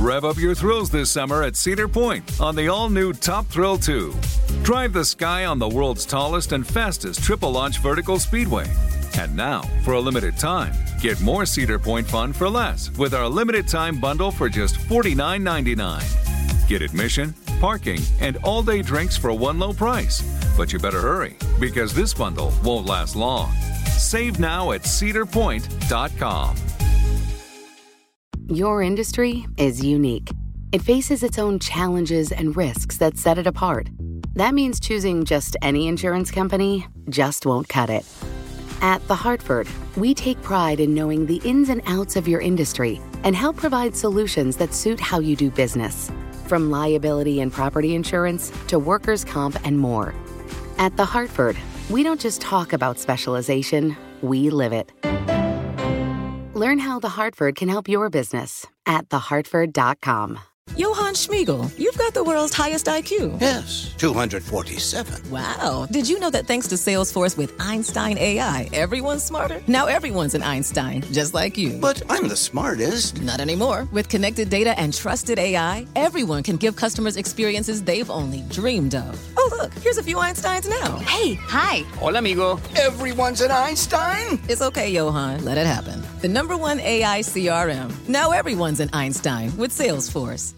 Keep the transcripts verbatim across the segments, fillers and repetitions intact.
Rev up your thrills this summer at Cedar Point on the all-new Top Thrill two. Drive the sky on the world's tallest and fastest triple-launch vertical speedway. And now, for a limited time, get more Cedar Point fun for less with our limited-time bundle for just forty-nine ninety-nine. Get admission, parking, and all-day drinks for one low price. But you better hurry, because this bundle won't last long. Save now at cedar point dot com. Your industry is unique. It faces its own challenges and risks that set it apart. That means choosing just any insurance company just won't cut it. At The Hartford, we take pride in knowing the ins and outs of your industry and help provide solutions that suit how you do business. From liability and property insurance to workers' comp and more. At The Hartford, we don't just talk about specialization, we live it. Learn how The Hartford can help your business at the hartford dot com. Johann Schmiegel, you've got the world's highest I Q. Yes, two hundred forty-seven. Wow. Did you know that thanks to Salesforce with Einstein A I, everyone's smarter? Now everyone's an Einstein, just like you. But I'm the smartest. Not anymore. With connected data and trusted A I, everyone can give customers experiences they've only dreamed of. Oh, look, here's a few Einsteins now. Hey, hi. Hola, amigo. Everyone's an Einstein? It's okay, Johann. Let it happen. The number one A I C R M. Now everyone's an Einstein with Salesforce.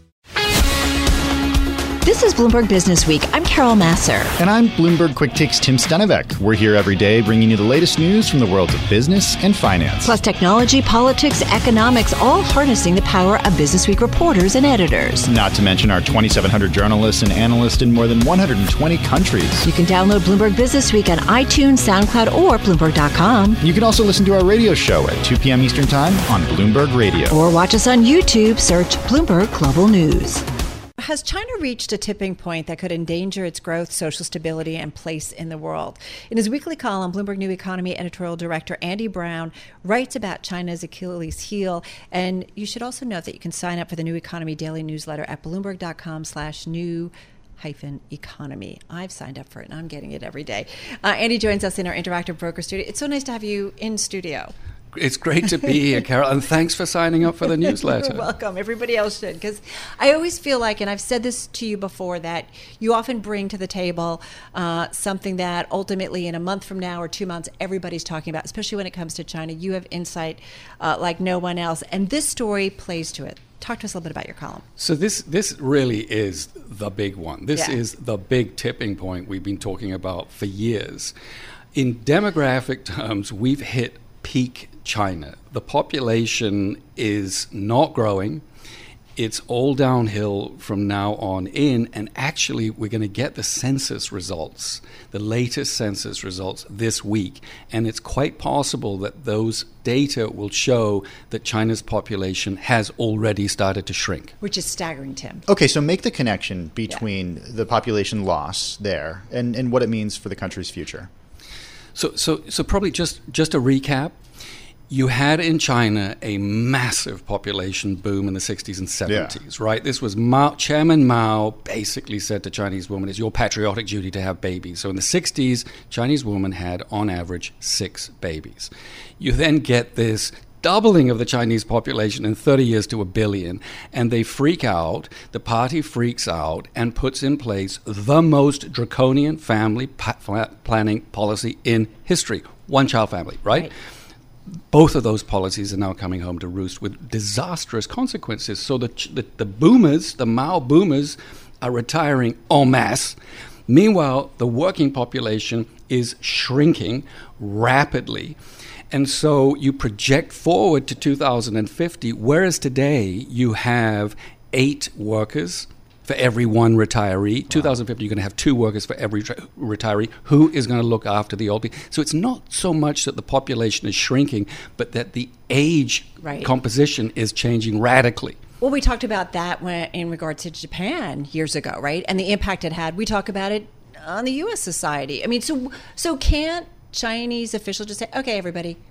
This is Bloomberg Business Week. I'm Carol Masser. And I'm Bloomberg Quick Takes Tim Stenevec. We're here every day bringing you the latest news from the worlds of business and finance. Plus technology, politics, economics, all harnessing the power of Business Week reporters and editors. Not to mention our twenty-seven hundred journalists and analysts in more than one hundred twenty countries. You can download Bloomberg Business Week on iTunes, SoundCloud, or Bloomberg dot com. You can also listen to our radio show at two p.m. Eastern Time on Bloomberg Radio. Or watch us on YouTube. Search Bloomberg Global News. Has China reached a tipping point that could endanger its growth, social stability, and place in the world? In his weekly column, Bloomberg New Economy editorial director Andy Brown writes about China's Achilles heel. And you should also note that you can sign up for the New Economy daily newsletter at bloomberg dot com slash new hyphen economy. I've signed up for it, and I'm getting it every day. Uh, Andy joins us in our interactive broker studio. It's so nice to have you in studio. It's great to be here, Carol, and thanks for signing up for the newsletter. You're welcome. Everybody else should, because I always feel like, and I've said this to you before, that you often bring to the table uh, something that ultimately in a month from now or two months, everybody's talking about, especially when it comes to China. You have insight uh, like no one else, and this story plays to it. Talk to us a little bit about your column. So this this really is the big one. This Yeah. is the big tipping point we've been talking about for years. In demographic terms, we've hit peak China. The population is not growing. It's all downhill from now on in, and actually we're going to get the census results, the latest census results this week, and it's quite possible that those data will show that China's population has already started to shrink. Which is staggering, Tim. Okay, so make the connection between yeah. the population loss there and, and what it means for the country's future. So, so, so probably just, just a recap. You had in China a massive population boom in the sixties and seventies, yeah. right? This was Mao, Chairman Mao basically said to Chinese women, it's your patriotic duty to have babies. So in the sixties, Chinese women had on average six babies. You then get this doubling of the Chinese population in thirty years to a billion, and they freak out, the party freaks out and puts in place the most draconian family pa- planning policy in history. One-child family, right? right? Both of those policies are now coming home to roost with disastrous consequences. So the, the, the boomers, the Mao boomers, are retiring en masse. Meanwhile, the working population is shrinking rapidly. And so you project forward to two thousand fifty, whereas today you have eight workers for every one retiree. Wow. two thousand fifty, you're going to have two workers for every tra- retiree. Who is going to look after the old people? So it's not so much that the population is shrinking, but that the age right. composition is changing radically. Well, we talked about that when, in regard to Japan years ago, right? And the impact it had. We talk about it on the U S society. I mean, so so can't Chinese officials just say, okay, everybody,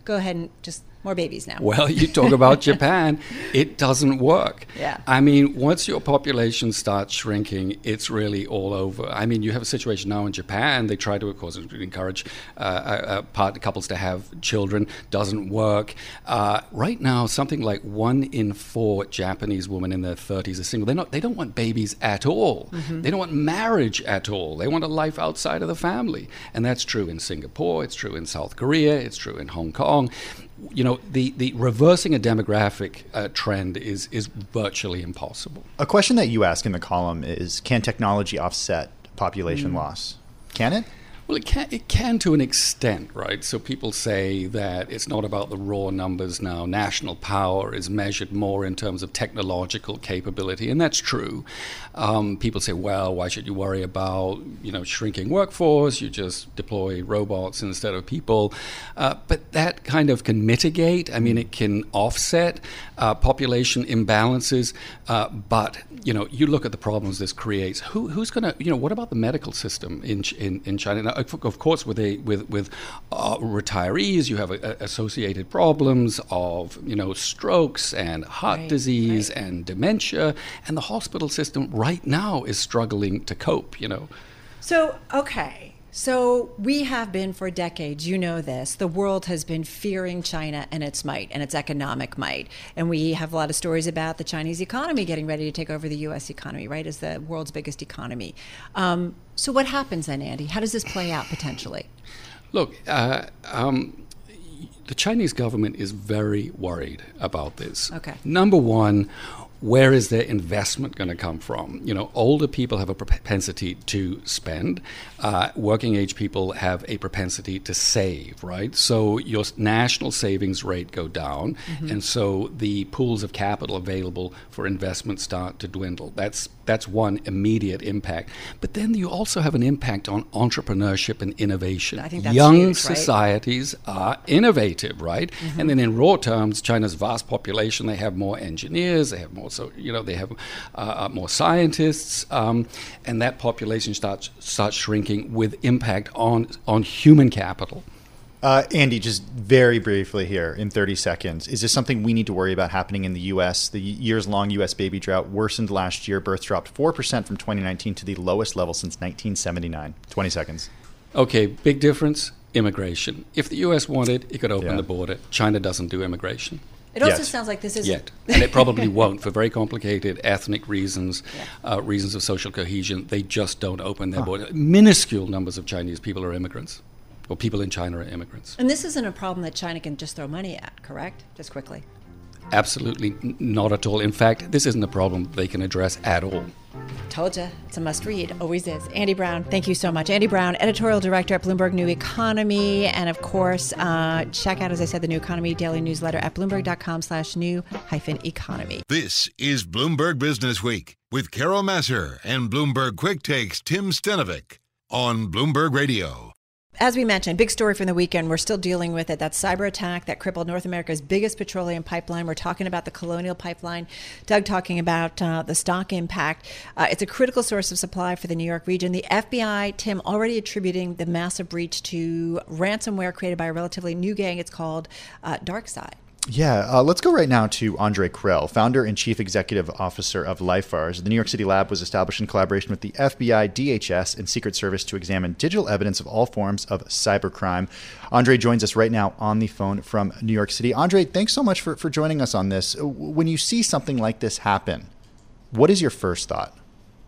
go ahead and just more babies now. Well, you talk about Japan, it doesn't work. Yeah. I mean, once your population starts shrinking, it's really all over. I mean, you have a situation now in Japan. They try to, of course, encourage uh, uh, part couples to have children. Doesn't work. Uh, right now, something like one in four Japanese women in their thirties are single. They're not. They don't want babies at all. Mm-hmm. They don't want marriage at all. They want a life outside of the family, and that's true in Singapore. It's true in South Korea. It's true in Hong Kong. You know, the, the reversing a demographic uh, trend is is virtually impossible. A question that you ask in the column is, can technology offset population mm. loss? Can it? Well, it can, it can to an extent, right? So people say that it's not about the raw numbers now. National power is measured more in terms of technological capability, and that's true. Um, people say, well, why should you worry about, you know, shrinking workforce? You just deploy robots instead of people. Uh, but that kind of can mitigate. I mean, it can offset uh, population imbalances. Uh, but, you know, you look at the problems this creates. Who, who's going to, you know, what about the medical system in in, in China? Now, of course, with a with with uh, retirees, you have a, a associated problems of you know strokes and heart right, disease right. and dementia, and the hospital system right now is struggling to cope. You know. So okay. So we have been for decades, you know this, the world has been fearing China and its might and its economic might. And we have a lot of stories about the Chinese economy getting ready to take over the U S economy, right, as the world's biggest economy. Um, so what happens then, Andy? How does this play out potentially? Look, uh, um, the Chinese government is very worried about this. Okay. Number one, where is their investment going to come from? You know, older people have a propensity to spend. Uh, working age people have a propensity to save, right? So your national savings rate go down, mm-hmm. and so the pools of capital available for investment start to dwindle. That's that's one immediate impact. But then you also have an impact on entrepreneurship and innovation. I think that's Young huge, societies right? are innovative, right? Mm-hmm. And then in raw terms, China's vast population, they have more engineers, they have more, so you know, they have uh, more scientists, um, and that population starts starts shrinking with impact on on human capital. Uh, Andy, just very briefly here in thirty seconds, is this something we need to worry about happening in the U S? The years-long U S baby drought worsened last year. Births dropped four percent from twenty nineteen to the lowest level since nineteen seventy-nine. twenty seconds. Okay, big difference, immigration. If the U S wanted, it could open yeah. the border. China doesn't do immigration. It also Yet. sounds like this is yet, and it probably won't for very complicated ethnic reasons, yeah. uh, reasons of social cohesion. They just don't open their huh. border. Minuscule numbers of Chinese people are immigrants, or people in China are immigrants. And this isn't a problem that China can just throw money at, correct? Just quickly. Absolutely n- not at all. In fact, this isn't a problem they can address at all. Told you. It's a must-read. Always is. Andy Brown, thank you so much. Andy Brown, editorial director at Bloomberg New Economy. And, of course, uh, check out, as I said, the New Economy daily newsletter at bloomberg.com slash new hyphen economy. This is Bloomberg Business Week with Carol Massar and Bloomberg Quick Takes Tim Stenovic on Bloomberg Radio. As we mentioned, big story from the weekend. We're still dealing with it. That cyber attack that crippled North America's biggest petroleum pipeline. We're talking about the Colonial Pipeline. Doug talking about uh, the stock impact. Uh, it's a critical source of supply for the New York region. The F B I, Tim, already attributing the massive breach to ransomware created by a relatively new gang. It's called uh, DarkSide. Yeah, uh, let's go right now to Andre Krill, founder and chief executive officer of LifeVars. The New York City lab was established in collaboration with the F B I, D H S, and Secret Service to examine digital evidence of all forms of cybercrime. Andre joins us right now on the phone from New York City. Andre, thanks so much for, for joining us on this. When you see something like this happen, what is your first thought?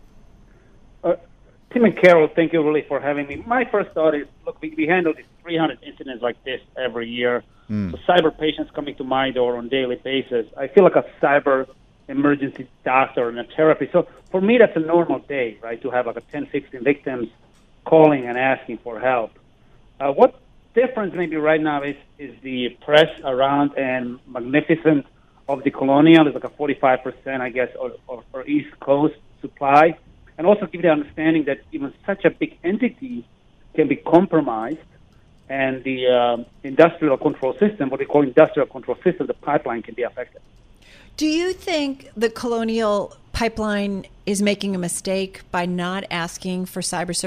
Uh, Tim and Carol, thank you really for having me. My first thought is, look, we, we handle these three hundred incidents like this every year. Mm. So cyber patients coming to my door on a daily basis. I feel like a cyber emergency doctor and a therapy. So for me, that's a normal day, right, to have like a ten, fifteen victims calling and asking for help. Uh, what difference maybe right now is, is the press around and magnificent of the Colonial. It's like a forty-five percent, I guess, or, or, or East Coast supply. And also give the understanding that even such a big entity can be compromised. And the uh, industrial control system, what we call industrial control system, the pipeline can be affected. Do you think the Colonial Pipeline is making a mistake by not asking for cyber su-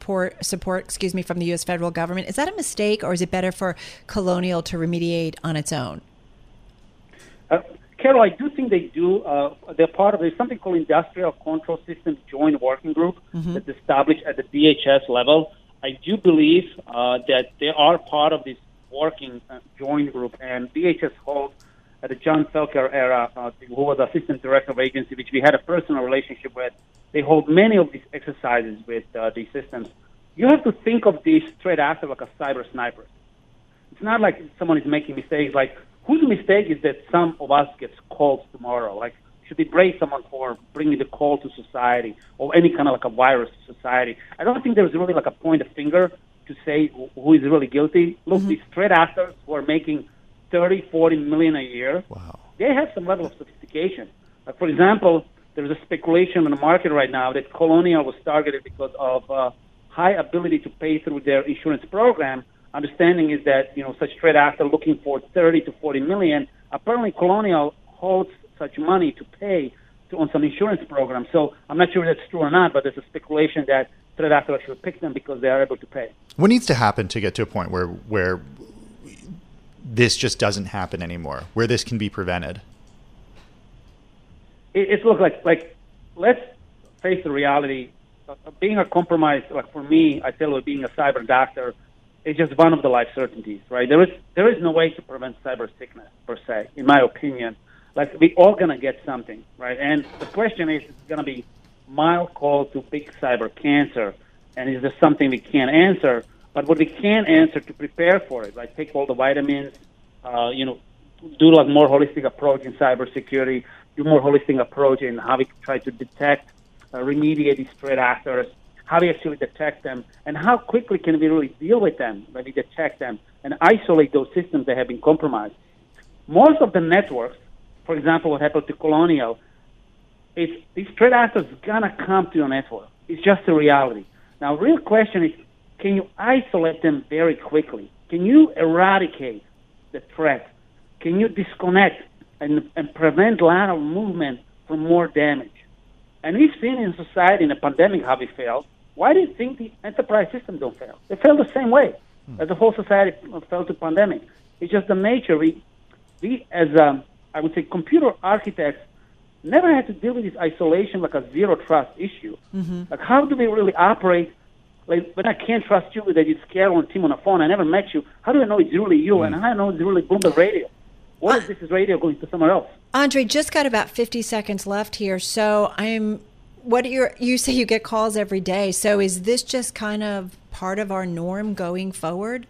support, support, excuse me, from the U S federal government. Is that a mistake, or is it better for Colonial to remediate on its own? Uh, Carol, I do think they do. Uh, they're part of, there's something called Industrial Control Systems Joint Working Group mm-hmm. that's established at the D H S level. I do believe uh, that they are part of this working uh, joint group, and D H S holds, at the John Felker era, uh, who was Assistant Director of Agency, which we had a personal relationship with, they hold many of these exercises with uh, these systems. You have to think of these threat actors like a cyber sniper. It's not like someone is making mistakes. Like, whose mistake is that some of us gets calls tomorrow? Like, should they brace someone for bringing the call to society or any kind of like a virus to society? I don't think there's really like a point of finger to say who is really guilty. Look, mm-hmm. these threat actors who are making thirty, forty million a year, wow. they have some level of sophistication. Like, for example, there's a speculation in the market right now that Colonial was targeted because of uh, high ability to pay through their insurance program. Understanding is that, you know, such threat actors looking for thirty to forty million. Apparently, Colonial holds such money to pay to, on some insurance program. So I'm not sure if that's true or not, but there's a speculation that threat actors actually pick them because they are able to pay. What needs to happen to get to a point where where this just doesn't happen anymore, where this can be prevented? It, it's look like like let's face the reality. Uh, being a compromised, like for me, I tell you, being a cyber doctor, is just one of the life certainties, right? There is there is no way to prevent cyber sickness per se, in my opinion. Like, we all gonna get something, right? And the question is, it's gonna be mild call to big cyber cancer, and is there something we can't answer? But what we can answer to prepare for it, like take all the vitamins, uh, you know, do like more holistic approach in cybersecurity, do more holistic approach in how we try to detect, uh, remediate these threat actors, how we actually detect them, and how quickly can we really deal with them when we detect them and isolate those systems that have been compromised. Most of the networks, for example, what happened to Colonial, is these threat actors gonna come to your network. It's just a reality. Now, real question is, can you isolate them very quickly? Can you eradicate the threat? Can you disconnect and, and prevent a lot of movement from more damage? And we've seen in society in a pandemic how we failed. Why do you think the enterprise systems don't fail? They fail the same way hmm. as the whole society fell to pandemic. It's just the nature. We, we as, um, I would say, computer architects, never had to deal with this isolation like a zero trust issue. Mm-hmm. Like, how do we really operate? Like, when I can't trust you that it's Carol and Tim on the phone, I never met you. How do I know it's really you? Mm. And how do I know it's really Bloomberg Radio? What uh, if this is radio going to somewhere else? Andre, just got about fifty seconds left here. So I'm, what are your, you say you get calls every day. So is this just kind of part of our norm going forward?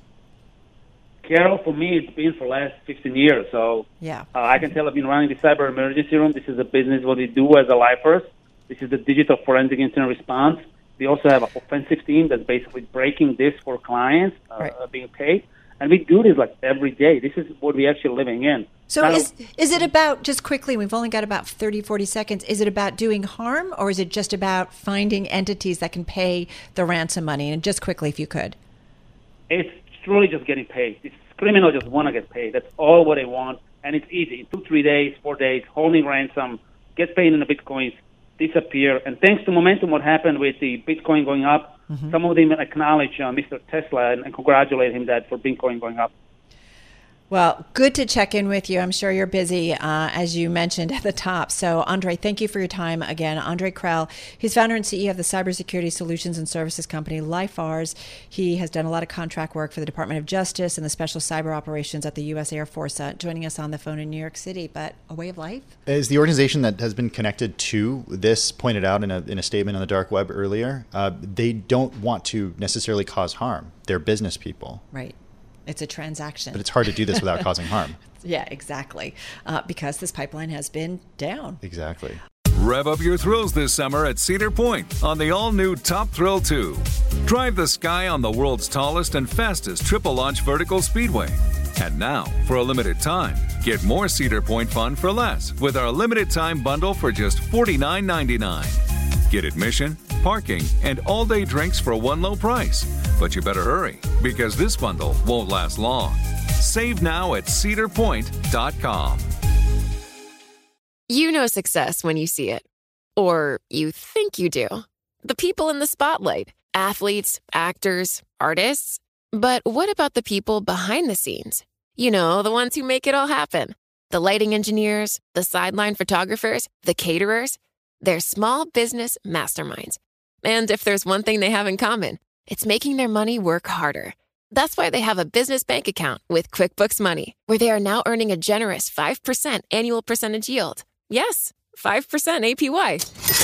Carol, for me, it's been for the last fifteen years. So yeah, uh, I can tell I've been running the cyber emergency room. This is a business what we do as a lifers. This is the digital forensic incident response. We also have an offensive team that's basically breaking this for clients uh, right. being paid. And we do this like every day. This is what we're actually living in. So now, is is it about, just quickly, we've only got about thirty, forty seconds, is it about doing harm, or is it just about finding entities that can pay the ransom money? And just quickly, if you could. It's truly just getting paid. These criminals just want to get paid. That's all what they want. And it's easy. In two, three days, four days, holding ransom, get paid in the Bitcoins, disappear. And thanks to momentum, what happened with the Bitcoin going up, mm-hmm. some of them acknowledge uh, Mister Tesla and, and congratulate him that for Bitcoin going up. Well, good to check in with you. I'm sure you're busy, uh, as you mentioned at the top. So, Andre, thank you for your time again. Andre Krell, he's founder and C E O of the cybersecurity solutions and services company LifeVars. He has done a lot of contract work for the Department of Justice and the Special Cyber Operations at the U S Air Force, uh, joining us on the phone in New York City. But a way of life? Is the organization that has been connected to this pointed out in a, in a statement on the dark web earlier, uh, they don't want to necessarily cause harm. They're business people. Right. It's a transaction. But it's hard to do this without causing harm. Yeah, exactly. Uh, because this pipeline has been down. Exactly. Rev up your thrills this summer at Cedar Point on the all-new Top Thrill two. Drive the sky on the world's tallest and fastest triple-launch vertical speedway. And now, for a limited time, get more Cedar Point fun for less with our limited-time bundle for just forty-nine ninety-nine. Get admission, parking, and all-day drinks for one low price. But you better hurry, because this bundle won't last long. Save now at cedar point dot com. You know success when you see it. Or you think you do. The people in the spotlight. Athletes, actors, artists. But what about the people behind the scenes? You know, the ones who make it all happen. The lighting engineers, the sideline photographers, the caterers. They're small business masterminds. And if there's one thing they have in common, it's making their money work harder. That's why they have a business bank account with QuickBooks Money, where they are now earning a generous five percent annual percentage yield. Yes, five percent A P Y.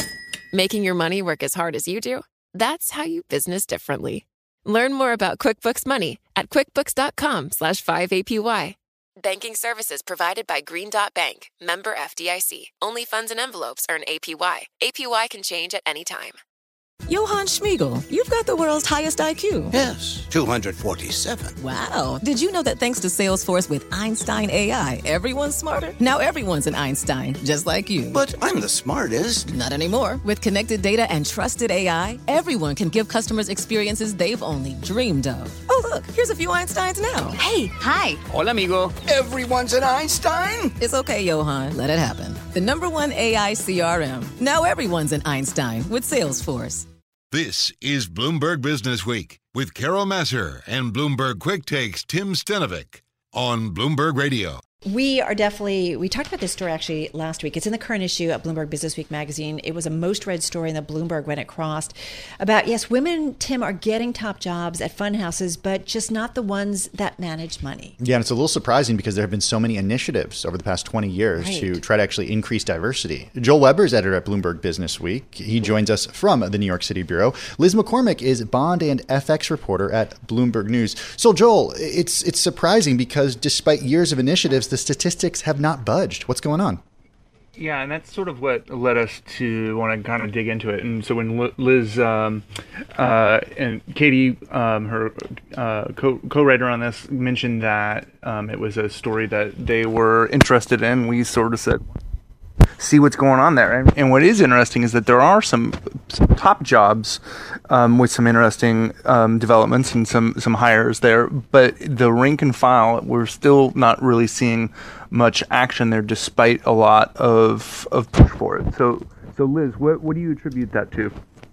Making your money work as hard as you do? That's how you business differently. Learn more about QuickBooks Money at quickbooks.com slash 5APY. Banking services provided by Green Dot Bank, member F D I C. Only funds and envelopes earn A P Y. A P Y can change at any time. Johann Schmiegel, you've got the world's highest I Q. Yes, two hundred forty-seven. Wow. Did you know that thanks to Salesforce with Einstein A I, everyone's smarter? Now everyone's an Einstein, just like you. But I'm the smartest. Not anymore. With connected data and trusted A I, everyone can give customers experiences they've only dreamed of. Oh, look, here's a few Einsteins now. Hey. Hi. Hola, amigo. Everyone's an Einstein? It's okay, Johann. Let it happen. The number one A I C R M. Now everyone's an Einstein with Salesforce. This is Bloomberg Business Week with Carol Massar and Bloomberg Quick Takes Tim Stenovic on Bloomberg Radio. We are definitely, we talked about this story actually last week. It's in the current issue of Bloomberg Business Week magazine. It was a most read story in the Bloomberg when it crossed about, yes, women, Tim, are getting top jobs at fund houses, but just not the ones that manage money. Yeah, and it's a little surprising because there have been so many initiatives over the past twenty years right. to try to actually increase diversity. Joel Weber is editor at Bloomberg Business Week. He joins us from the New York City bureau. Liz McCormick is bond and F X reporter at Bloomberg News. So, Joel, it's it's surprising because despite years of initiatives, the statistics have not budged. What's going on? Yeah, and that's sort of what led us to want to kind of dig into it. And so when Liz um, uh, and Katie, um, her uh, co- co-writer on this, mentioned that um, it was a story that they were interested in, we sort of said, see what's going on there. And, and what is interesting is that there are some, some top jobs um, with some interesting um, developments and some, some hires there, but the rank and file, we're still not really seeing much action there despite a lot of of push for it. So, so Liz, what, what do you attribute that to?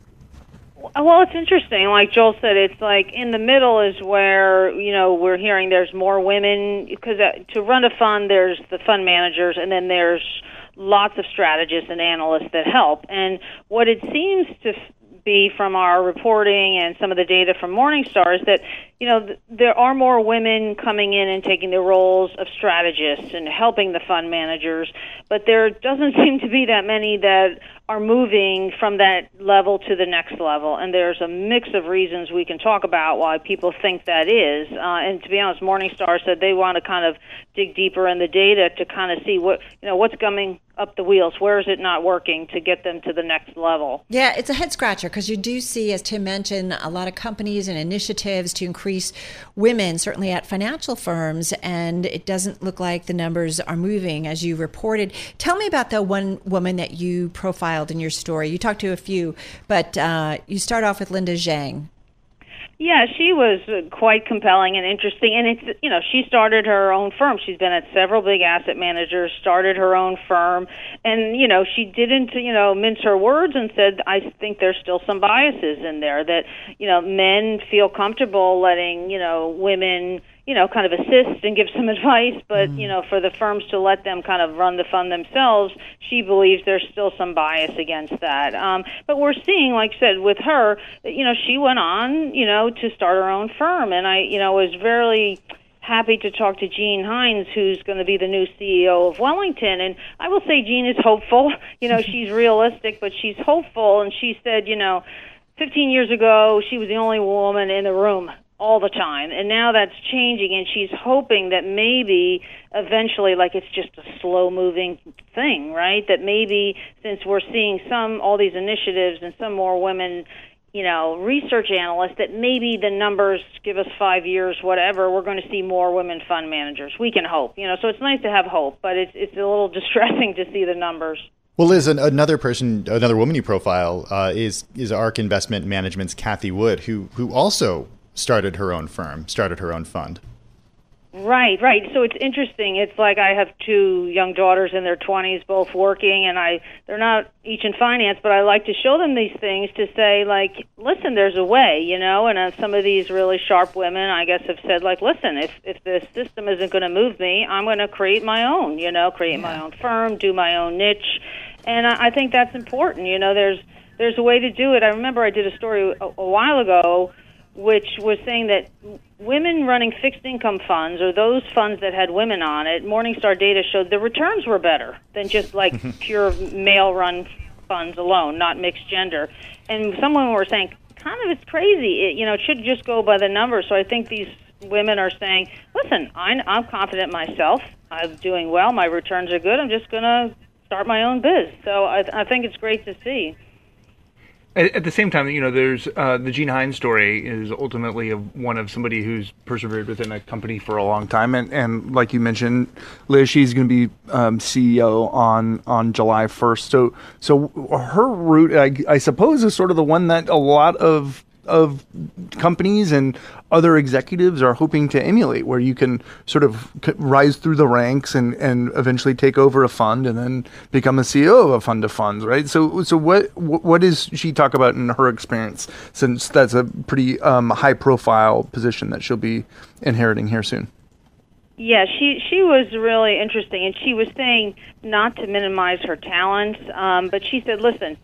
Well, it's interesting. Like Joel said, it's like in the middle is where, you know, we're hearing there's more women, because uh, to run a fund, there's the fund managers, and then there's lots of strategists and analysts that help. And what it seems to be from our reporting and some of the data from Morningstar is that, you know, th- there are more women coming in and taking the roles of strategists and helping the fund managers, but there doesn't seem to be that many that are moving from that level to the next level. And there's a mix of reasons we can talk about why people think that is. Uh, and to be honest, Morningstar said they want to kind of dig deeper in the data to kind of see what, you know, what's coming up the wheels. Where is it not working to get them to the next level? Yeah, it's a head scratcher because you do see, as Tim mentioned, a lot of companies and initiatives to increase women, certainly at financial firms, and it doesn't look like the numbers are moving as you reported. Tell me about the one woman that you profiled in your story. You talked to a few, but uh, you start off with Linda Zhang. Yeah, she was quite compelling and interesting, and it's, you know, she started her own firm. She's been at several big asset managers, started her own firm, and, you know, she didn't, you know, mince her words and said, I think there's still some biases in there that, you know, men feel comfortable letting, you know, women, you know, kind of assist and give some advice, but, mm. you know, for the firms to let them kind of run the fund themselves, she believes there's still some bias against that. Um, but we're seeing, like I said, with her, you know, she went on, you know, to start her own firm, and I, you know, was very happy to talk to Jean Hines, who's going to be the new C E O of Wellington. And I will say Jean is hopeful. You know, she's realistic, but she's hopeful, and she said, you know, fifteen years ago, she was the only woman in the room all the time, and now that's changing, and she's hoping that maybe eventually, like, it's just a slow-moving thing, right, that maybe since we're seeing some, all these initiatives and some more women, you know, research analysts, that maybe the numbers give us five years, whatever, we're going to see more women fund managers. We can hope, you know, so it's nice to have hope, but it's it's a little distressing to see the numbers. Well, Liz, another person, another woman you profile uh, is is ARK Investment Management's Cathie Wood, who who also started her own firm, started her own fund. Right, right. So it's interesting. It's like I have two young daughters in their twenties, both working, and I they're not each in finance, but I like to show them these things to say, like, listen, there's a way, you know. And uh, some of these really sharp women, I guess, have said, like, listen, if if the system isn't going to move me, I'm going to create my own, you know, create yeah. my own firm, do my own niche, and I, I think that's important. You know, there's there's a way to do it. I remember I did a story a, a while ago, which was saying that women running fixed income funds, or those funds that had women on it, Morningstar data showed the returns were better than just like pure male-run funds alone, not mixed gender. And some women were saying, kind of, it's crazy. It, you know, it should just go by the numbers. So I think these women are saying, listen, I'm, I'm confident myself. I'm doing well. My returns are good. I'm just going to start my own biz. So I, I think it's great to see. At the same time, you know, there's uh, the Gene Hines story is ultimately of one of somebody who's persevered within a company for a long time, and, and like you mentioned, Liz, she's going to be um, C E O on, on July first. So so her route, I, I suppose, is sort of the one that a lot of of companies and other executives are hoping to emulate, where you can sort of rise through the ranks and, and eventually take over a fund and then become a C E O of a fund of funds, right? So so what what does she talk about in her experience, since that's a pretty um, high profile position that she'll be inheriting here soon? Yeah, she she was really interesting, and she was saying not to minimize her talents, um, but she said, listen,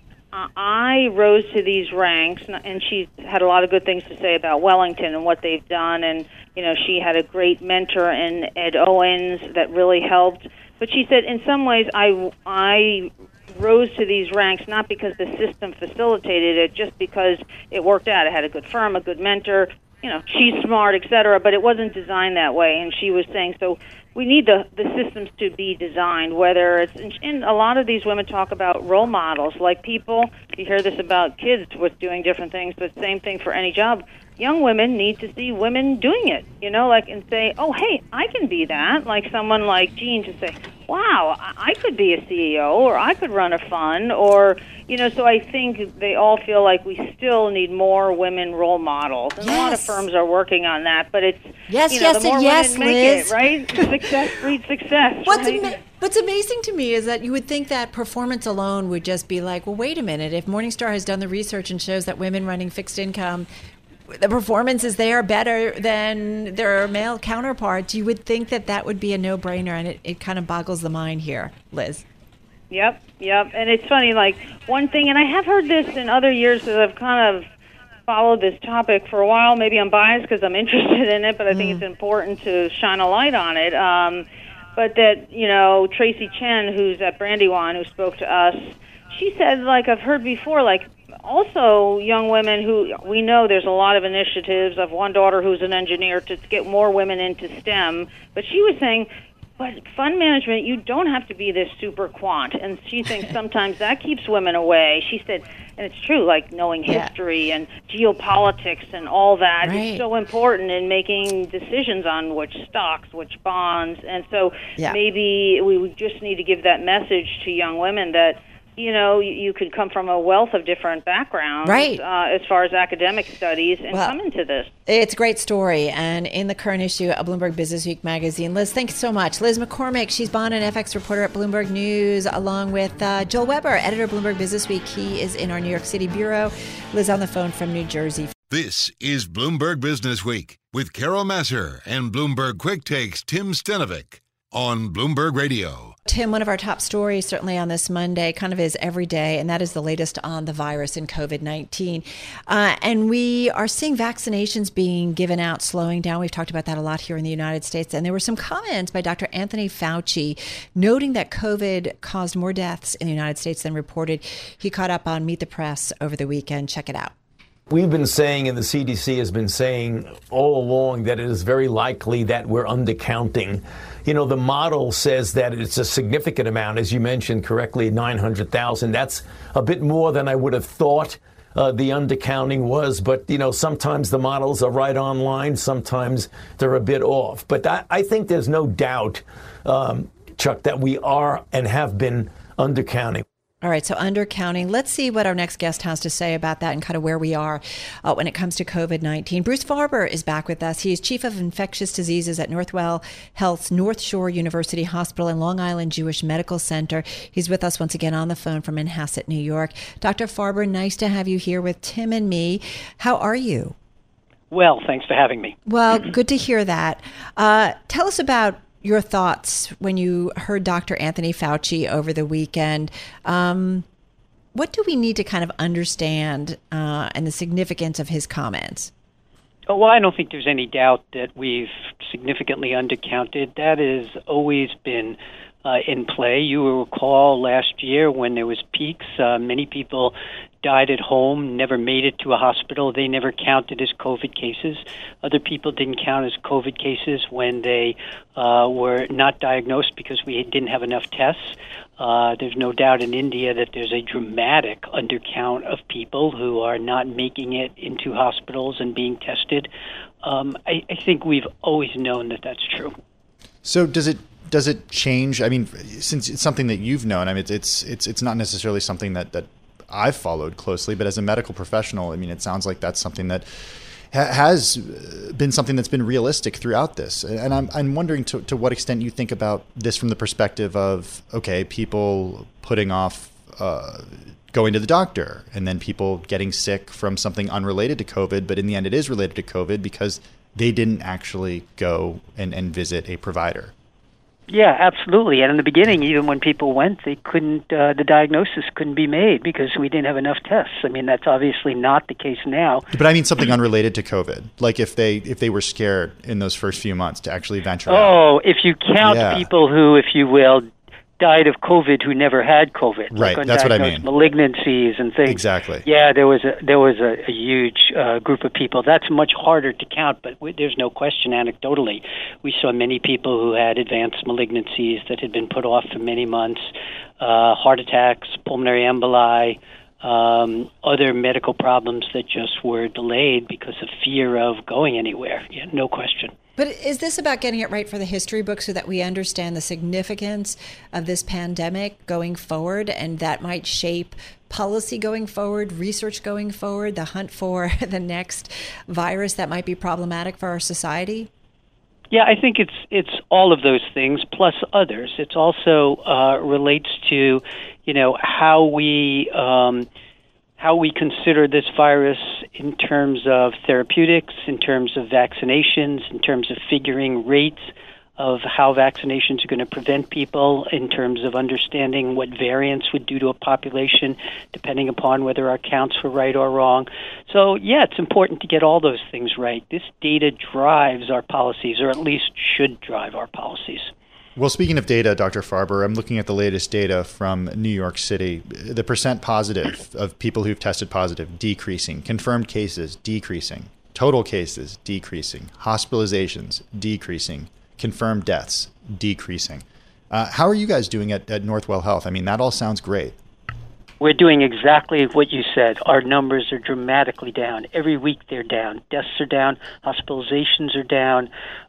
I rose to these ranks, and she had a lot of good things to say about Wellington and what they've done, and, you know, she had a great mentor in Ed Owens that really helped. But she said, in some ways, I, I rose to these ranks not because the system facilitated it, just because it worked out. I had a good firm, a good mentor, you know, she's smart, et cetera, but it wasn't designed that way. And she was saying, so we need the, the systems to be designed, whether it's, and a lot of these women talk about role models, like people, you hear this about kids with doing different things, but same thing for any job. Young women need to see women doing it, you know, like, and say, oh, hey, I can be that, like someone like Jean to say, wow, I could be a C E O, or I could run a fund, or, you know, so I think they all feel like we still need more women role models. And yes. a lot of firms are working on that, but it's, yes, you know, yes, the more and yes, women Liz. make it, right? Success breeds success. What's, right? ama- what's amazing to me is that you would think that performance alone would just be like, well, wait a minute, if Morningstar has done the research and shows that women running fixed income, the performance is there better than their male counterparts, you would think that that would be a no-brainer, and it, it kind of boggles the mind here, Liz. Yep, yep. And it's funny, like, one thing, and I have heard this in other years as I've kind of followed this topic for a while. Maybe I'm biased because I'm interested in it, but I think mm. it's important to shine a light on it. Um, but that, you know, Tracy Chen, who's at Brandywine, who spoke to us, she said, like, I've heard before, like, also young women who, we know there's a lot of initiatives. I have one daughter who's an engineer to get more women into STEM, but she was saying, but fund management, you don't have to be this super quant. And she thinks sometimes that keeps women away. She said, and it's true, like knowing history yeah. and geopolitics and all that right. is so important in making decisions on which stocks, which bonds. And so yeah. maybe we just need to give that message to young women that, you know, you, you could come from a wealth of different backgrounds right. uh, as far as academic studies and well, come into this. It's a great story. And in the current issue of Bloomberg Businessweek magazine, Liz, thanks so much. Liz McCormick, she's bond and F X reporter at Bloomberg News, along with uh, Joel Weber, editor of Bloomberg Businessweek. He is in our New York City bureau. Liz on the phone from New Jersey. This is Bloomberg Businessweek with Carol Massar and Bloomberg Quick Takes Tim Stenovic on Bloomberg Radio. Tim, one of our top stories certainly on this Monday kind of is every day, and that is the latest on the virus in COVID nineteen. Uh, and we are seeing vaccinations being given out, slowing down. We've talked about that a lot here in the United States. And there were some comments by Doctor Anthony Fauci noting that COVID caused more deaths in the United States than reported. He caught up on Meet the Press over the weekend. Check it out. We've been saying, and the C D C has been saying all along, that it is very likely that we're undercounting. You know, the model says that it's a significant amount, as you mentioned correctly, nine hundred thousand. That's a bit more than I would have thought uh, the undercounting was. But, you know, sometimes the models are right on line. Sometimes they're a bit off. But I, I think there's no doubt, um, Chuck, that we are and have been undercounting. All right, so undercounting. Let's see what our next guest has to say about that and kind of where we are uh, when it comes to COVID nineteen. Bruce Farber is back with us. He is Chief of Infectious Diseases at Northwell Health's North Shore University Hospital and Long Island Jewish Medical Center. He's with us once again on the phone from Manhasset, New York. Doctor Farber, nice to have you here with Tim and me. How are you? Well, thanks for having me. Well, good to hear that. Uh, tell us about your thoughts when you heard Doctor Anthony Fauci over the weekend. Um, what do we need to kind of understand uh, and the significance of his comments? Oh, well, I don't think there's any doubt that we've significantly undercounted. That has always been uh, in play. You will recall last year when there was peaks, uh, many people died at home, never made it to a hospital. They never counted as COVID cases. Other people didn't count as COVID cases when they uh, were not diagnosed because we didn't have enough tests. Uh, there's no doubt in India that there's a dramatic undercount of people who are not making it into hospitals and being tested. Um, I, I think we've always known that that's true. So does it does it change? I mean, since it's something that you've known, I mean, it's it's it's not necessarily something that that I've followed closely, but as a medical professional, I mean, it sounds like that's something that ha- has been something that's been realistic throughout this. And I'm, I'm wondering to, to what extent you think about this from the perspective of, okay, people putting off uh, going to the doctor and then people getting sick from something unrelated to COVID, but in the end it is related to COVID because they didn't actually go and, and visit a provider. Yeah, absolutely. And in the beginning, even when people went, they couldn't. Uh, the diagnosis couldn't be made because we didn't have enough tests. I mean, that's obviously not the case now. But I mean something unrelated to COVID, like if they if they were scared in those first few months to actually venture out. Oh, if you count Yeah. people who, if you will, died of COVID who never had COVID, Right, like that's what I undiagnosed mean. malignancies and things. Exactly. Yeah, there was a there was a, a huge uh, group of people. That's much harder to count, but w- there's no question. Anecdotally, we saw many people who had advanced malignancies that had been put off for many months, uh, heart attacks, pulmonary emboli, um, other medical problems that just were delayed because of fear of going anywhere. Yeah, no question. But is this about getting it right for the history book so that we understand the significance of this pandemic going forward, and that might shape policy going forward, research going forward, the hunt for the next virus that might be problematic for our society? Yeah, I think it's it's all of those things plus others. It's also uh, relates to, you know, how we um, how we consider this virus in terms of therapeutics, in terms of vaccinations, in terms of figuring rates of how vaccinations are going to prevent people, in terms of understanding what variants would do to a population, depending upon whether our counts were right or wrong. So, yeah, it's important to get all those things right. This data drives our policies, or at least should drive our policies. Well, speaking of data, Doctor Farber, I'm looking at the latest data from New York City. The percent positive of people who've tested positive, decreasing. Confirmed cases, decreasing. Total cases, decreasing. Hospitalizations, decreasing. Confirmed deaths, decreasing. Uh, how are you guys doing at, at Northwell Health? I mean, that all sounds great. We're doing exactly what you said. Our numbers are dramatically down. Every week they're down. Deaths are down. Hospitalizations are down.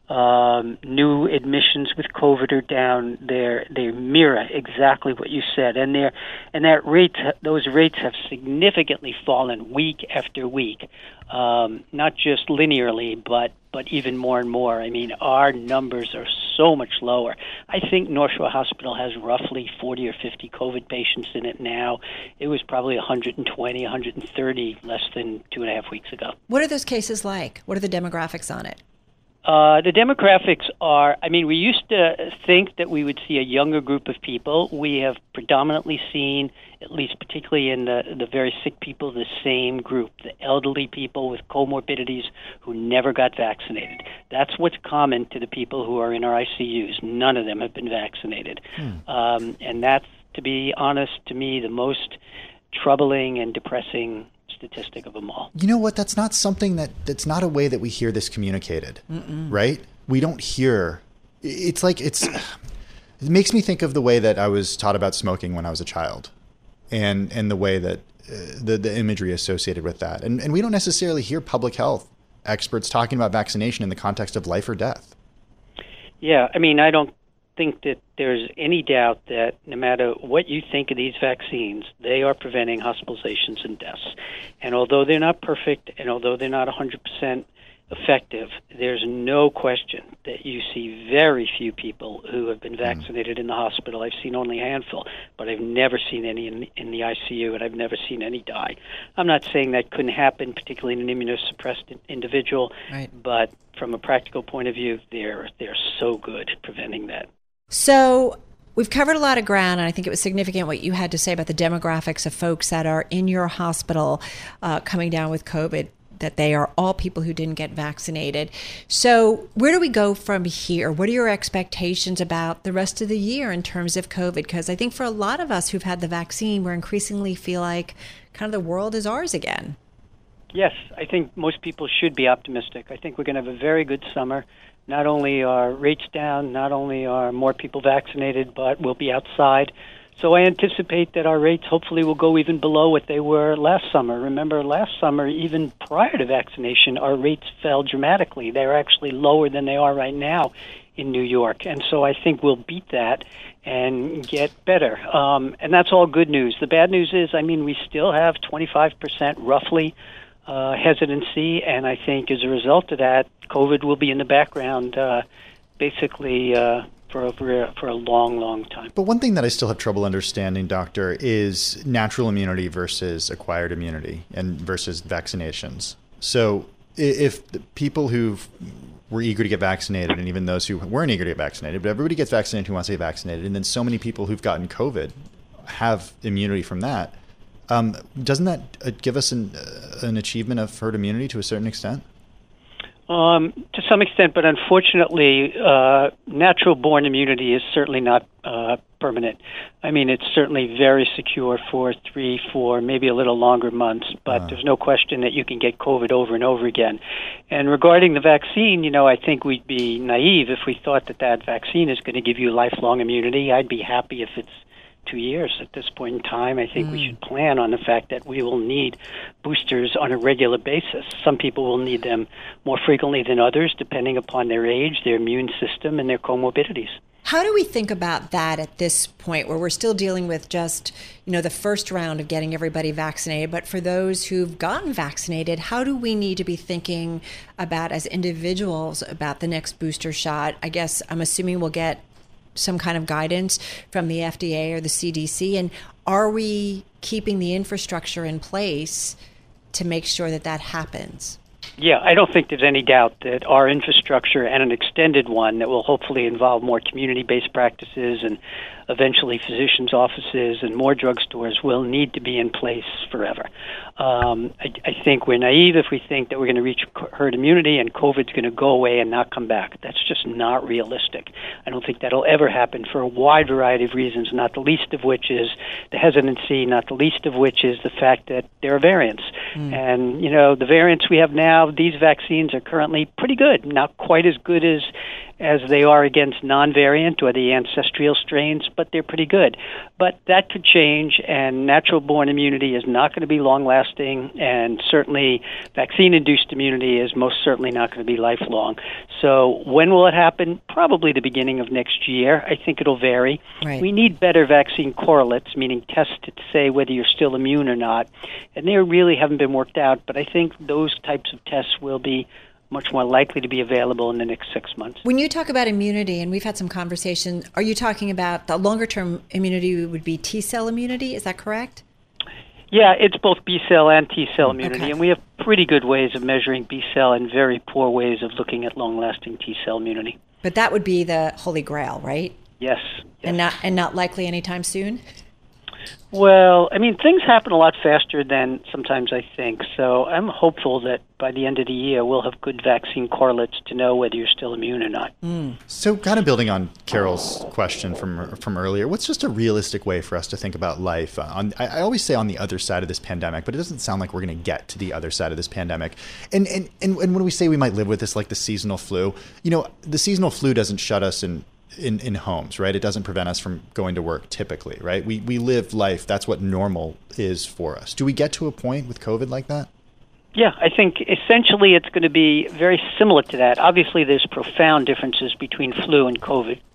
Um, new admissions with COVID are down. They're, they mirror exactly what you said. And they're, and that rates, those rates have significantly fallen week after week. Um, not just linearly, but but even more and more. I mean, our numbers are so much lower. I think North Shore Hospital has roughly forty or fifty COVID patients in it now. It was probably one hundred twenty, one hundred thirty less than two and a half weeks ago. What are those cases like? What are the demographics on it? Uh, the demographics are, I mean, we used to think that we would see a younger group of people. We have predominantly seen, at least particularly in the, the very sick people, the same group, the elderly people with comorbidities who never got vaccinated. That's what's common to the people who are in our I C Us. None of them have been vaccinated. Hmm. Um, and that's, to be honest, to me, the most troubling and depressing statistic of them all. You know what? That's not something that that's not a way that we hear this communicated, Mm-mm. right? We don't hear. It's like it's. It makes me think of the way that I was taught about smoking when I was a child, and and the way that uh, the the imagery associated with that, and and we don't necessarily hear public health experts talking about vaccination in the context of life or death. Yeah, I mean, I don't think that there's any doubt that no matter what you think of these vaccines, they are preventing hospitalizations and deaths. And although they're not perfect, and although they're not one hundred percent effective, there's no question that you see very few people who have been vaccinated in the hospital. I've seen only a handful, but I've never seen any in, in the I C U, and I've never seen any die. I'm not saying that couldn't happen, particularly in an immunosuppressed individual, right. but from a practical point of view, they're they're so good at preventing that. So we've covered a lot of ground, and I think it was significant what you had to say about the demographics of folks that are in your hospital uh, coming down with COVID, that they are all people who didn't get vaccinated. So where do we go from here? What are your expectations about the rest of the year in terms of COVID? Because I think for a lot of us who've had the vaccine, we increasingly feel like kind of the world is ours again. Yes, I think most people should be optimistic. I think we're going to have a very good summer. Not only are rates down, not only are more people vaccinated, but we'll be outside. So I anticipate that our rates hopefully will go even below what they were last summer. Remember, last summer, even prior to vaccination, our rates fell dramatically. They're actually lower than they are right now in New York. And so I think we'll beat that and get better. Um, and that's all good news. The bad news is, I mean, we still have twenty-five percent roughly uh, hesitancy. And I think as a result of that, COVID will be in the background uh, basically uh, for over for a long, long time. But one thing that I still have trouble understanding, Doctor, is natural immunity versus acquired immunity and versus vaccinations. So if the people who were eager to get vaccinated, and even those who weren't eager to get vaccinated, but everybody gets vaccinated who wants to get vaccinated, and then so many people who've gotten COVID have immunity from that, um, doesn't that give us an, uh, an achievement of herd immunity to a certain extent? Um, to some extent, but unfortunately, uh, natural-born immunity is certainly not uh, permanent. I mean, it's certainly very secure for three, four, maybe a little longer months, but uh. there's no question that you can get COVID over and over again. And regarding the vaccine, you know, I think we'd be naive if we thought that that vaccine is going to give you lifelong immunity. I'd be happy if it's two years at this point in time. I think mm. we should plan on the fact that we will need boosters on a regular basis. Some people will need them more frequently than others, depending upon their age, their immune system, and their comorbidities. How do we think about that at this point where we're still dealing with just, you know, the first round of getting everybody vaccinated? But for those who've gotten vaccinated, how do we need to be thinking about as individuals about the next booster shot? I guess I'm assuming we'll get some kind of guidance from the F D A or the C D C? And are we keeping the infrastructure in place to make sure that that happens? Yeah, I don't think there's any doubt that our infrastructure and an extended one that will hopefully involve more community-based practices and eventually physicians' offices and more drugstores will need to be in place forever. Um, I, I think we're naive if we think that we're going to reach herd immunity and COVID's going to go away and not come back. That's just not realistic. I don't think that'll ever happen for a wide variety of reasons, not the least of which is the hesitancy, not the least of which is the fact that there are variants. Mm. And, you know, the variants we have now, these vaccines are currently pretty good, not quite as good as as they are against non-variant or the ancestral strains, but they're pretty good. But that could change, and natural-born immunity is not going to be long-lasting, and certainly vaccine-induced immunity is most certainly not going to be lifelong. So when will it happen? Probably the beginning of next year. I think it'll vary. Right. We need better vaccine correlates, meaning tests to say whether you're still immune or not, and they really haven't been worked out, but I think those types of tests will be much more likely to be available in the next six months. When you talk about immunity, and we've had some conversation, are you talking about the longer-term immunity would be T-cell immunity? Is that correct? Yeah, it's both B-cell and T-cell immunity, okay. and we have pretty good ways of measuring B-cell and very poor ways of looking at long-lasting T-cell immunity. But that would be the holy grail, right? Yes. yes. And not and not likely anytime soon? Well, I mean, things happen a lot faster than sometimes I think. So I'm hopeful that by the end of the year, we'll have good vaccine correlates to know whether you're still immune or not. Mm. So kind of building on Carol's question from from earlier, what's just a realistic way for us to think about life? On, I, I always say on the other side of this pandemic, but it doesn't sound like we're going to get to the other side of this pandemic. And, and, and, and when we say we might live with this like the seasonal flu, you know, the seasonal flu doesn't shut us in In, in homes, right? It doesn't prevent us from going to work typically, right? We we live life. That's what normal is for us. Do we get to a point with COVID like that? Yeah, I think essentially it's going to be very similar to that. Obviously, there's profound differences between flu and COVID.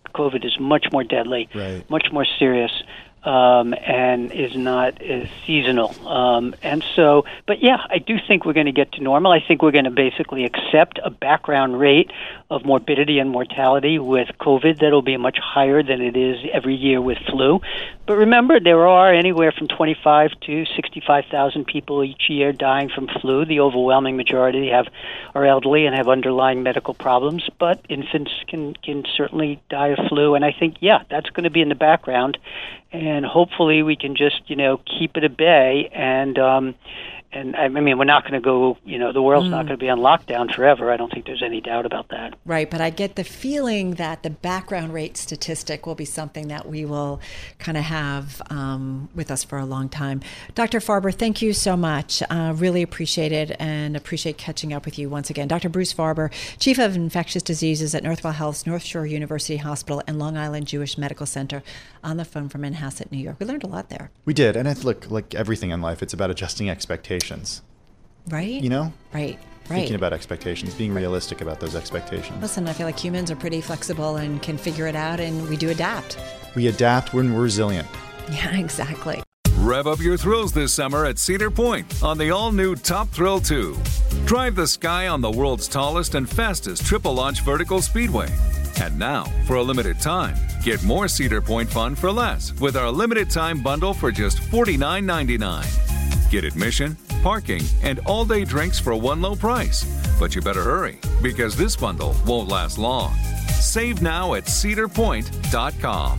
COVID is much more deadly, right. much more serious, um, and is not as seasonal. Um, and so, but yeah, I do think we're going to get to normal. I think we're going to basically accept a background rate of morbidity and mortality with COVID that'll be much higher than it is every year with flu. But remember, there are anywhere from twenty-five to sixty-five thousand people each year dying from flu. The overwhelming majority have are elderly and have underlying medical problems, but infants can, can certainly die of flu. And I think, yeah, that's going to be in the background. And hopefully we can just, you know, keep it at bay. And, um, and I mean, we're not going to go, you know, the world's mm. not going to be on lockdown forever. I don't think there's any doubt about that. Right. But I get the feeling that the background rate statistic will be something that we will kind of have um, with us for a long time. Doctor Farber, thank you so much. Uh, really appreciate it and appreciate catching up with you once again. Doctor Bruce Farber, Chief of Infectious Diseases at Northwell Health's North Shore University Hospital and Long Island Jewish Medical Center, on the phone from Manhasset, New York. We learned a lot there. We did. And it's look, like everything in life, it's about adjusting expectations. Right? You know? Right. Right. Thinking about expectations, being realistic about those expectations. Listen, I feel like humans are pretty flexible and can figure it out, and we do adapt. We adapt when we're resilient. Yeah, exactly. Rev up your thrills this summer at Cedar Point on the all-new Top Thrill two. Drive the sky on the world's tallest and fastest triple-launch vertical speedway. And now, for a limited time, get more Cedar Point fun for less with our limited-time bundle for just forty-nine ninety-nine. Get admission, parking, and all-day drinks for one low price. But you better hurry, because this bundle won't last long. Save now at cedar point dot com.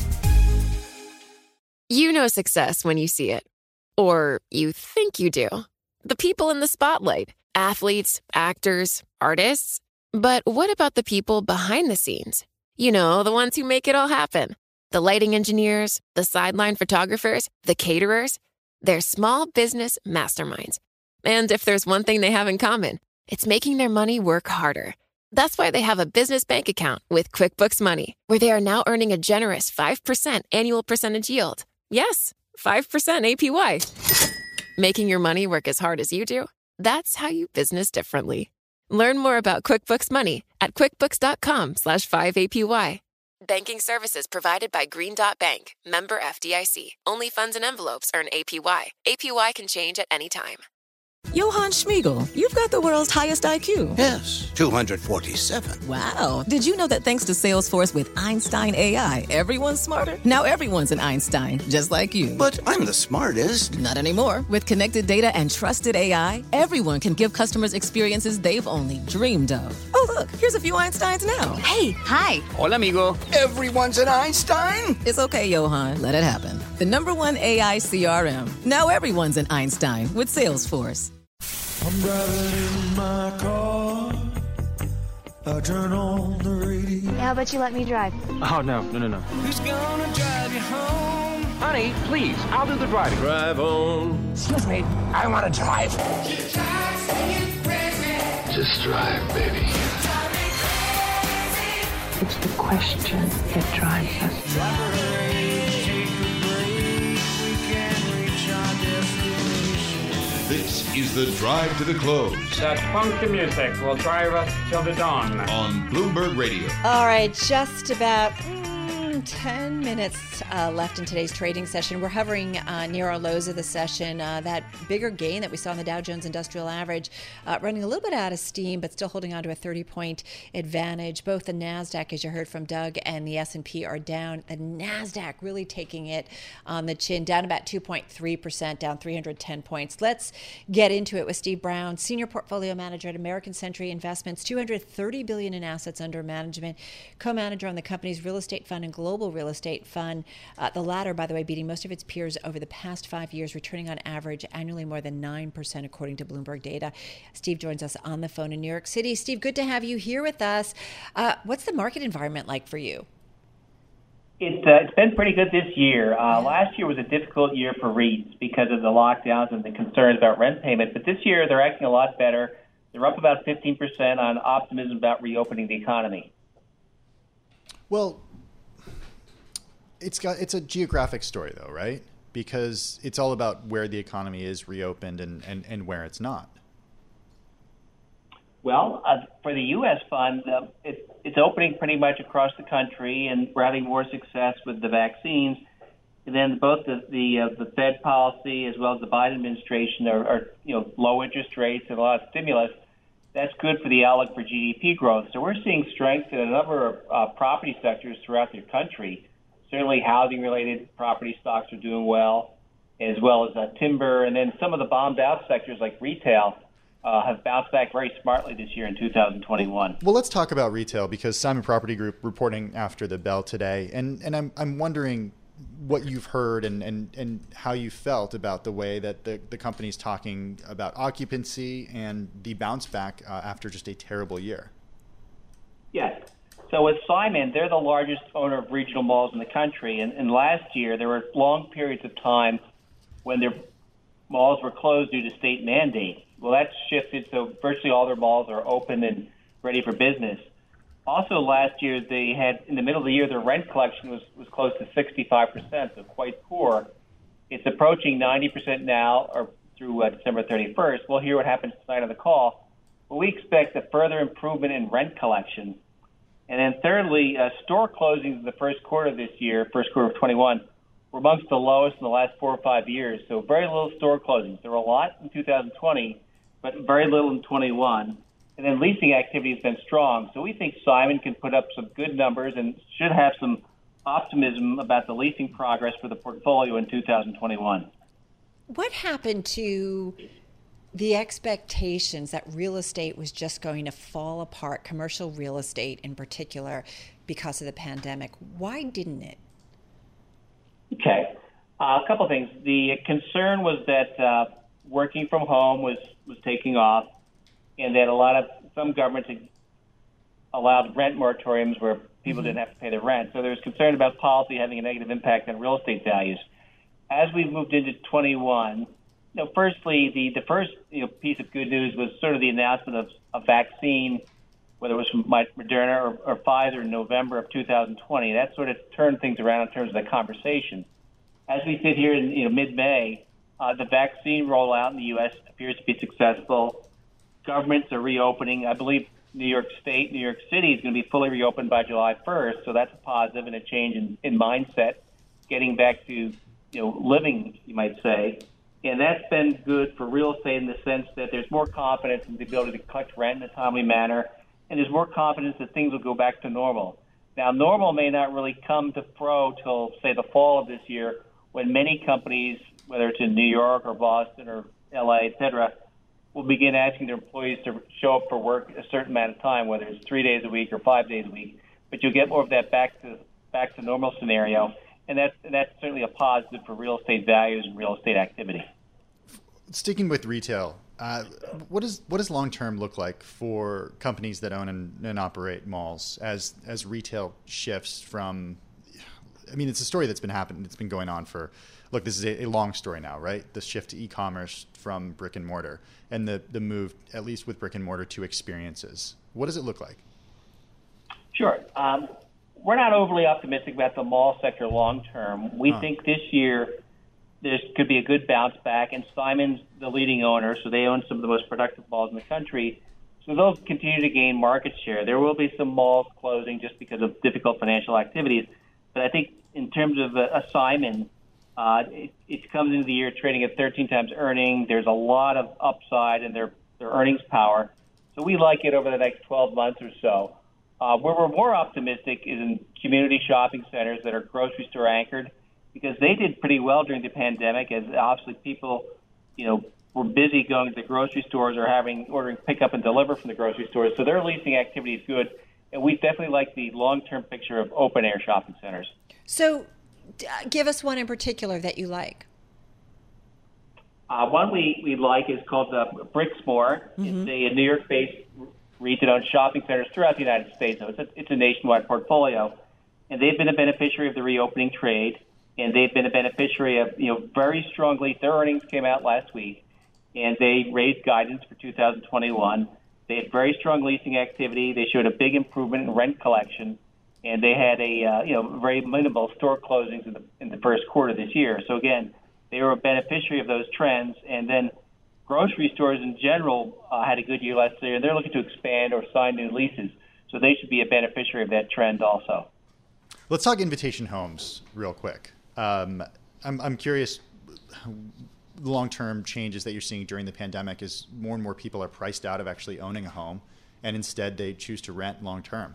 You know success when you see it. Or you think you do. The people in the spotlight. Athletes, actors, artists. But what about the people behind the scenes? You know, the ones who make it all happen. The lighting engineers, the sideline photographers, the caterers. They're small business masterminds. And if there's one thing they have in common, it's making their money work harder. That's why they have a business bank account with QuickBooks Money, where they are now earning a generous five percent annual percentage yield. Yes, five percent A P Y. Making your money work as hard as you do? That's how you business differently. Learn more about QuickBooks Money at quickbooks.com slash 5APY. Banking services provided by Green Dot Bank, member F D I C. Only funds and envelopes earn A P Y. A P Y can change at any time. Johann Schmiegel, you've got the world's highest I Q. Yes, two hundred forty-seven. Wow. Did you know that thanks to Salesforce with Einstein A I, everyone's smarter? Now everyone's an Einstein, just like you. But I'm the smartest. Not anymore. With connected data and trusted A I, everyone can give customers experiences they've only dreamed of. Oh, look, here's a few Einsteins now. Hey, hi. Hola, amigo. Everyone's an Einstein? It's okay, Johann. Let it happen. The number one A I C R M. Now everyone's an Einstein with Salesforce. I'm driving in my car. I turn on the radio. How about you let me drive? Oh, no, no, no, no. Who's gonna drive you home? Honey, please, I'll do the driving. Drive on. Excuse me, I want to drive. Just drive, baby. It's the question that drives us. This is the Drive to the Close. That funky music will drive us till the dawn. On Bloomberg Radio. All right, just about mm, ten minutes uh, left in today's trading session. We're hovering uh, near our lows of the session. Uh, that bigger gain that we saw in the Dow Jones Industrial Average uh, running a little bit out of steam, but still holding on to a thirty-point advantage. Both the NASDAQ, as you heard from Doug, and the S and P are down. The NASDAQ really taking it on the chin, down about two point three percent, down three hundred ten points. Let's get into it with Steve Brown, Senior Portfolio Manager at American Century Investments, two hundred thirty billion dollars in assets under management, co-manager on the company's real estate fund and global real estate fund. Uh, the latter, by the way, beating most of its peers over the past five years, returning on average annually more than nine percent, according to Bloomberg data. Steve joins us on the phone in New York City. Steve, good to have you here with us. Uh, what's the market environment like for you? It, uh, it's been pretty good this year. Uh, last year was a difficult year for REITs because of the lockdowns and the concerns about rent payment. But this year, they're acting a lot better. They're up about fifteen percent on optimism about reopening the economy. Well, it's got it's a geographic story, though, right? Because it's all about where the economy is reopened and, and, and where it's not. Well, uh, for the U S fund, uh, it, it's opening pretty much across the country, and we're having more success with the vaccines. And then both the the, uh, the Fed policy as well as the Biden administration are, are, you know, low interest rates and a lot of stimulus. That's good for the outlook for G D P growth. So we're seeing strength in a number of uh, property sectors throughout the country. Certainly housing-related property stocks are doing well, as well as uh, timber. And then some of the bombed-out sectors like retail uh, have bounced back very smartly this year in two thousand twenty-one. Well, let's talk about retail, because Simon Property Group reporting after the bell today. And, and I'm, I'm wondering what you've heard and, and, and how you felt about the way that the, the company's talking about occupancy and the bounce back uh, after just a terrible year. Yes. So with Simon, they're the largest owner of regional malls in the country. And, and last year, there were long periods of time when their malls were closed due to state mandate. Well, that's shifted, so virtually all their malls are open and ready for business. Also, last year, they had, in the middle of the year, their rent collection was, was close to sixty-five percent, so quite poor. It's approaching ninety percent now, or through uh, December thirty-first. We'll hear what happens tonight on the call. But we expect a further improvement in rent collection. And then thirdly, uh, store closings in the first quarter of this year, first quarter of twenty-one, were amongst the lowest in the last four or five years. So very little store closings. There were a lot in two thousand twenty, but very little in twenty-one. And then leasing activity has been strong. So we think Simon can put up some good numbers and should have some optimism about the leasing progress for the portfolio in two thousand twenty-one. What happened to the expectations that real estate was just going to fall apart, commercial real estate in particular, because of the pandemic? Why didn't it? Okay. Uh, a couple of things. The concern was that uh, working from home was, was taking off, and that a lot of some governments had allowed rent moratoriums where people mm-hmm. didn't have to pay their rent. So there was concern about policy having a negative impact on real estate values. As we moved into twenty-one, you know, firstly, the, the first you know, piece of good news was sort of the announcement of a vaccine, whether it was from Moderna or, or Pfizer in November of two thousand twenty. That sort of turned things around in terms of the conversation. As we sit here in you know, mid-May, uh, the vaccine rollout in the U S appears to be successful. Governments are reopening. I believe New York State, New York City is going to be fully reopened by July first, so that's a positive and a change in, in mindset, getting back to you know living, you might say. And that's been good for real estate in the sense that there's more confidence in the ability to collect rent in a timely manner, and there's more confidence that things will go back to normal. Now, normal may not really come to fro till, say, the fall of this year, when many companies, whether it's in New York or Boston or L A, et cetera, will begin asking their employees to show up for work a certain amount of time, whether it's three days a week or five days a week. But you'll get more of that back to back to normal scenario, and that's, and that's certainly a positive for real estate values and real estate activity. Sticking with retail, uh, what does what does long term look like for companies that own and, and operate malls as as retail shifts from? I mean, it's a story that's been happening. It's been going on for. Look, this is a, a long story now, right? The shift to e-commerce from brick and mortar, and the the move, at least with brick and mortar, to experiences. What does it look like? Sure. Um, we're not overly optimistic about the mall sector long term. We huh. think this year there could be a good bounce back, and Simon's the leading owner, so they own some of the most productive malls in the country. So they'll continue to gain market share. There will be some malls closing just because of difficult financial activities, but I think in terms of a, a Simon, uh, it, it comes into the year trading at thirteen times earnings. There's a lot of upside in their, their earnings power. So we like it over the next twelve months or so. Uh, where we're more optimistic is in community shopping centers that are grocery store anchored, because they did pretty well during the pandemic, as obviously people, you know, were busy going to the grocery stores or having ordering pick up and deliver from the grocery stores. So their leasing activity is good, and we definitely like the long-term picture of open-air shopping centers. So uh, give us one in particular that you like. Uh, one we, we like is called uh, Brixmor. Mm-hmm. It's a, a New York-based REIT-owned shopping centers throughout the United States. So it's a, it's a nationwide portfolio, and they've been a beneficiary of the reopening trade, and they've been a beneficiary of, you know, very strongly. Their earnings came out last week, and they raised guidance for two thousand twenty-one. They had very strong leasing activity. They showed a big improvement in rent collection, and they had a uh, you know very minimal store closings in the in the first quarter this year. So again, they were a beneficiary of those trends. And then grocery stores in general uh, had a good year last year, and they're looking to expand or sign new leases. So they should be a beneficiary of that trend also. Let's talk Invitation Homes real quick. Um, I'm, I'm curious, long-term changes that you're seeing during the pandemic is more and more people are priced out of actually owning a home, and instead they choose to rent long-term.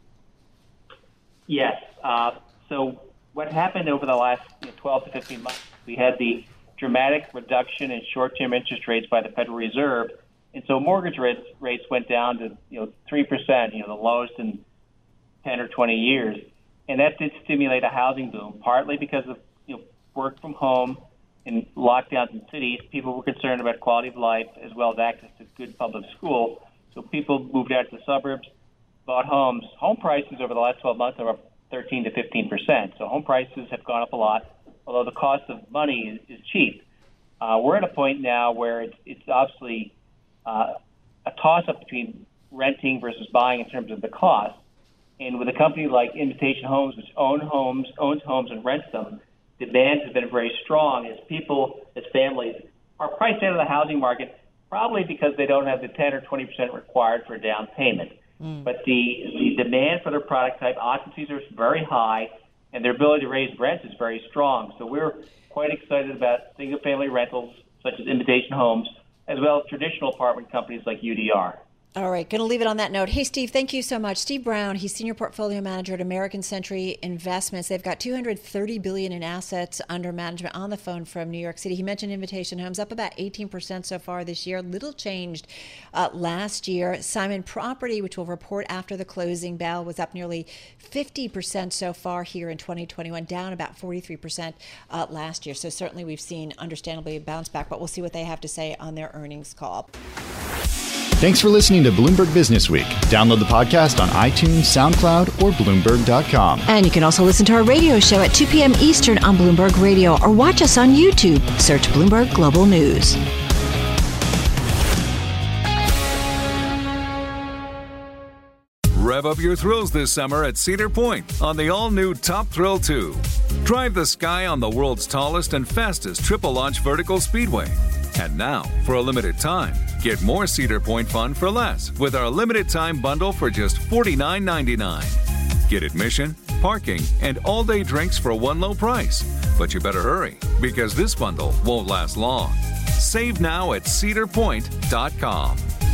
Yes. Uh, so what happened over the last you know, twelve to fifteen months, we had the dramatic reduction in short-term interest rates by the Federal Reserve, and so mortgage rates rates went down to you know three percent, you know the lowest in ten or twenty years, and that did stimulate a housing boom, partly because of you know work from home and lockdowns in cities. People were concerned about quality of life as well as access to good public school, so people moved out to the suburbs, bought homes. Home prices over the last twelve months are up thirteen to fifteen percent. So home prices have gone up a lot, although the cost of money is, is cheap. Uh, we're at a point now where it's, it's obviously uh, a toss-up between renting versus buying in terms of the cost. And with a company like Invitation Homes, which own homes, owns homes and rents them, demand has been very strong as people, as families, are priced out of the housing market, probably because they don't have the ten or twenty percent required for a down payment. Mm. But the, the demand for their product type, occupancies are very high, and their ability to raise rents is very strong. So we're quite excited about single-family rentals such as Invitation Homes, as well as traditional apartment companies like U D R. All right, going to leave it on that note. Hey, Steve, thank you so much. Steve Brown, he's Senior Portfolio Manager at American Century Investments. They've got two hundred thirty billion dollars in assets under management on the phone from New York City. He mentioned Invitation Homes, up about eighteen percent so far this year. Little changed uh, last year. Simon Property, which will report after the closing bell, was up nearly fifty percent so far here in twenty twenty-one, down about forty-three percent uh, last year. So certainly we've seen, understandably, a bounce back, but we'll see what they have to say on their earnings call. Thanks for listening to Bloomberg Business Week. Download the podcast on iTunes, SoundCloud, or Bloomberg dot com. And you can also listen to our radio show at two p.m. Eastern on Bloomberg Radio, or watch us on YouTube. Search Bloomberg Global News. Rev up your thrills this summer at Cedar Point on the all-new Top Thrill two. Drive the sky on the world's tallest and fastest triple-launch vertical speedway. And now, for a limited time, get more Cedar Point fun for less with our limited-time bundle for just forty-nine ninety-nine. Get admission, parking, and all-day drinks for one low price. But you better hurry, because this bundle won't last long. Save now at cedar point dot com.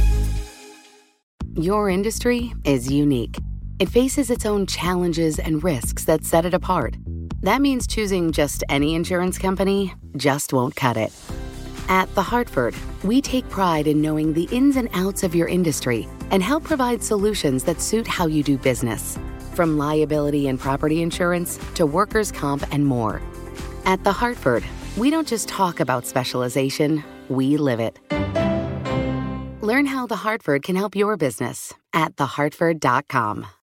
Your industry is unique. It faces its own challenges and risks that set it apart. That means choosing just any insurance company just won't cut it. At The Hartford, we take pride in knowing the ins and outs of your industry and help provide solutions that suit how you do business. From liability and property insurance to workers' comp and more. At The Hartford, we don't just talk about specialization, we live it. Learn how The Hartford can help your business at the hartford dot com.